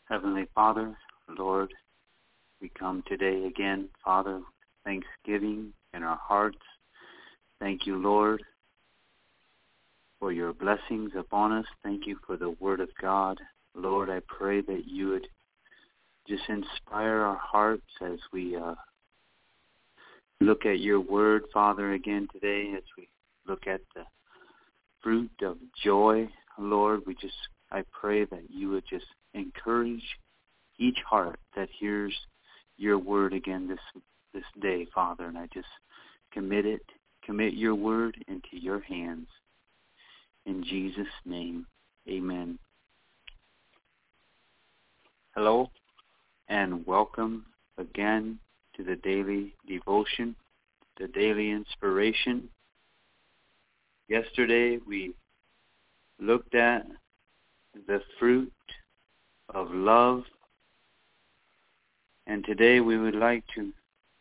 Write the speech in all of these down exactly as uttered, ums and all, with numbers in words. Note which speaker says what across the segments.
Speaker 1: Heavenly Father, Lord, we come today again, Father, thanksgiving in our hearts. Thank you, Lord, for your blessings upon us. Thank you for the Word of God. Lord, I pray that you would just inspire our hearts as we uh, look at your Word, Father, again today, as we look at the fruit of joy. Lord, we just, I pray that you would just encourage each heart that hears your word again this this day, Father, and I just commit it, commit your word into your hands. In Jesus' name, amen. Hello, and welcome again to the daily devotion, the daily inspiration. Yesterday we looked at the fruit of love, and today we would like to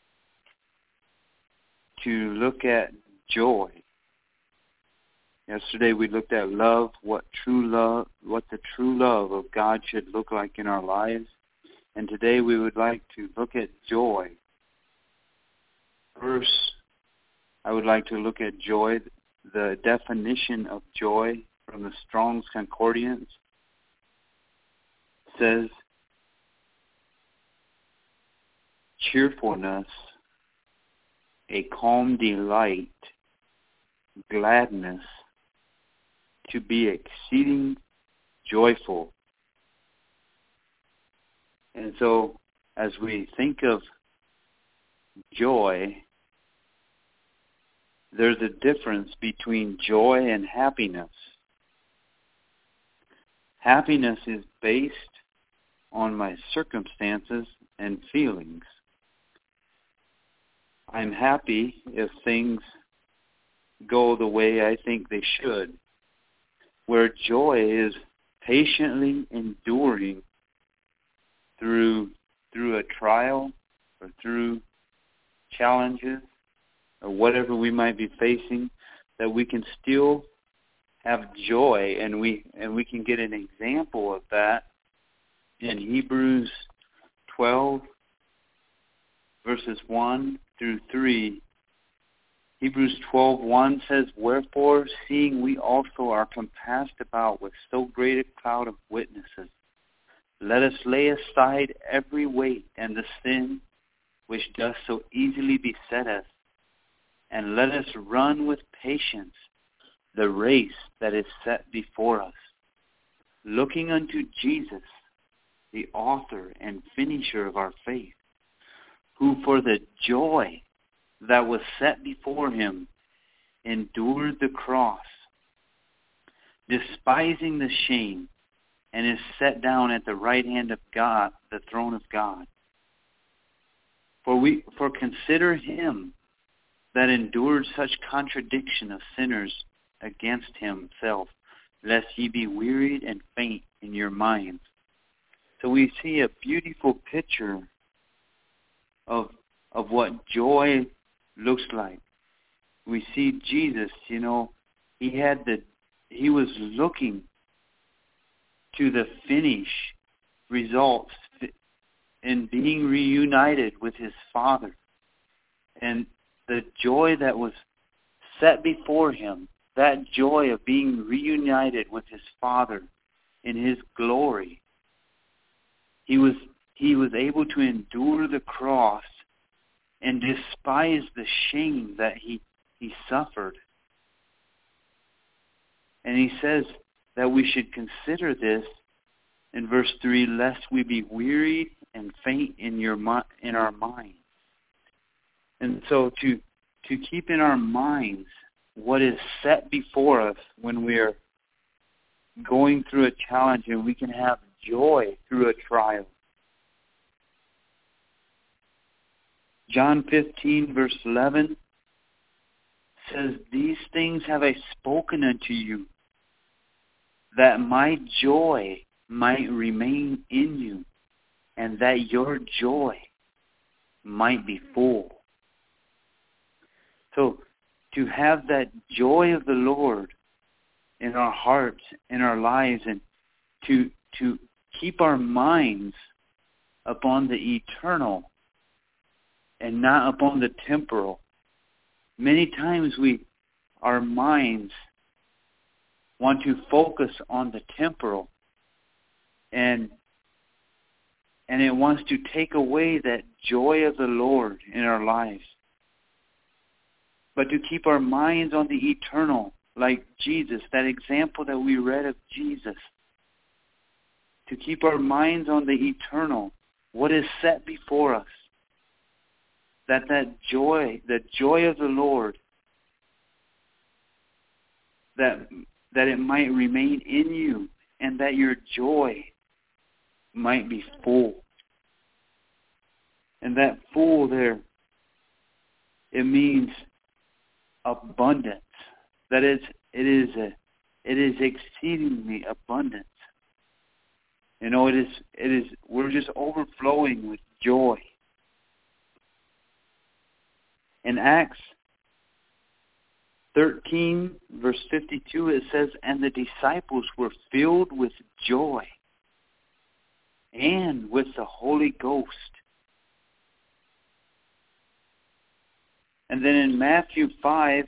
Speaker 1: to look at joy. Yesterday we looked at love, what true love, what the true love of God should look like in our lives, and today we would like to look at joy. First, I would like to look at joy, the definition of joy from the Strong's Concordance. Says, cheerfulness, a calm delight, gladness, to be exceeding joyful. And so, as we think of joy, there's a difference between joy and happiness. Happiness is based on my circumstances and feelings. I'm happy if things go the way I think they should, where joy is patiently enduring through through a trial or through challenges or whatever we might be facing, that we can still have joy, and we and we can get an example of that in Hebrews twelve, verses one through three. Hebrews twelve one says, wherefore, seeing we also are compassed about with so great a cloud of witnesses, let us lay aside every weight and the sin which doth so easily beset us, and let us run with patience the race that is set before us, looking unto Jesus, the author and finisher of our faith, who for the joy that was set before him endured the cross, despising the shame, and is set down at the right hand of God, the throne of God. For we for consider him that endured such contradiction of sinners against himself, lest ye be wearied and faint in your minds. So we see a beautiful picture of of what joy looks like. We see Jesus, you know, he had the he was looking to the finish results in being reunited with his Father. And the joy that was set before him, that joy of being reunited with his Father in his glory, he was he was able to endure the cross and despise the shame that he, he suffered. And he says that we should consider this in verse three, lest we be wearied and faint in your in our minds. And so to to keep in our minds what is set before us when we are going through a challenge, and we can have joy through a trial. John fifteen, verse eleven says, these things have I spoken unto you, that my joy might remain in you, and that your joy might be full. So to have that joy of the Lord in our hearts, in our lives, and to to keep our minds upon the eternal and not upon the temporal. Many times we, our minds want to focus on the temporal, and and it wants to take away that joy of the Lord in our lives. But to keep our minds on the eternal, like Jesus, that example that we read of Jesus, to keep our minds on the eternal, what is set before us, that that joy, the joy of the Lord, that that it might remain in you, and that your joy might be full. And that full there, it means abundance. That is, it is a, it is exceedingly abundant. You know, it is, it is. We're just overflowing with joy. In Acts thirteen, verse fifty-two, it says, "And the disciples were filled with joy and with the Holy Ghost." And then in Matthew five,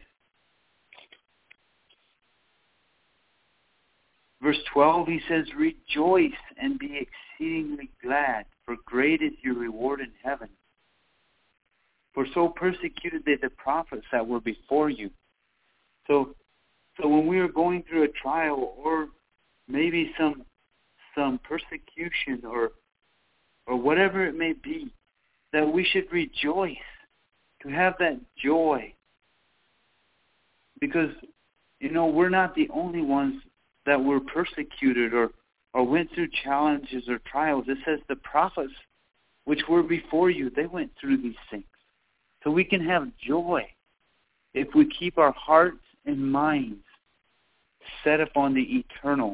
Speaker 1: verse twelve, he says, "Rejoice and be exceedingly glad, for great is your reward in heaven. For so persecuted they the prophets that were before you." So, so when we are going through a trial, or maybe some some persecution, or or whatever it may be, that we should rejoice, to have that joy, because you know we're not the only ones that were persecuted or or went through challenges or trials. It says the prophets which were before you, they went through these things. So we can have joy if we keep our hearts and minds set upon the eternal.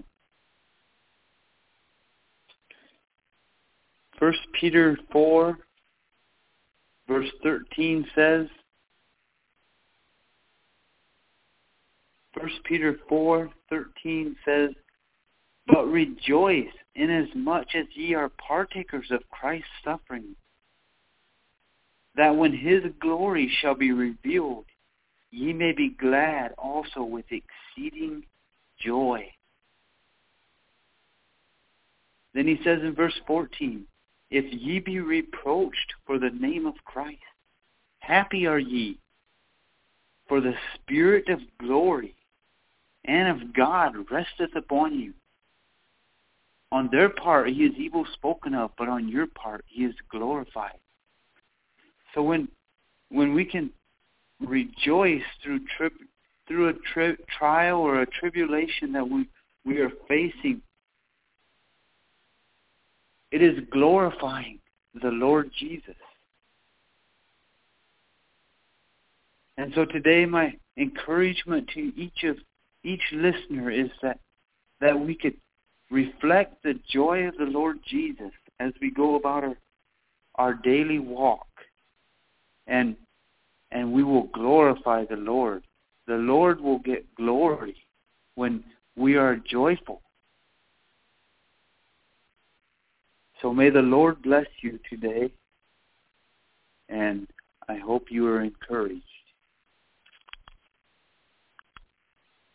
Speaker 1: First Peter four, verse thirteen says, First Peter four, thirteen says, "But rejoice inasmuch as ye are partakers of Christ's suffering, that when his glory shall be revealed, ye may be glad also with exceeding joy." Then he says in verse fourteen, "If ye be reproached for the name of Christ, happy are ye, for the Spirit of glory and of God resteth upon you. On their part he is evil spoken of, but on your part he is glorified." So when when we can rejoice through tri- through a tri- trial or a tribulation that we, we are facing, it is glorifying the Lord Jesus. And so today my encouragement to each of each listener is that, that we could reflect the joy of the Lord Jesus as we go about our, our daily walk. And and we will glorify the Lord. The Lord will get glory when we are joyful. So may the Lord bless you today, and I hope you are encouraged.